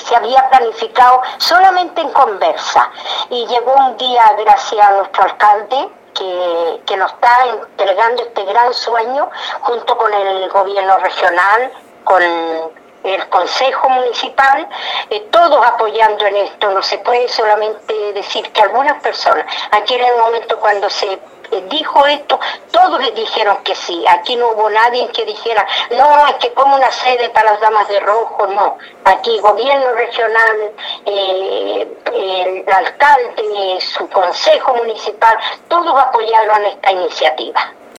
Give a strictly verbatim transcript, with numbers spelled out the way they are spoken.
se había planificado solamente en conversa. Y llegó un día, gracias a nuestro alcalde, que, que nos está entregando este gran sueño, junto con el gobierno regional, con el Consejo Municipal, eh, todos apoyando en esto. No se puede solamente decir que algunas personas, aquí en el momento cuando se eh, dijo esto, todos le dijeron que sí. Aquí no hubo nadie que dijera, no, es que como una sede para las damas de rojo, no. Aquí gobierno regional, eh, el alcalde, su Consejo Municipal, todos apoyaron esta iniciativa.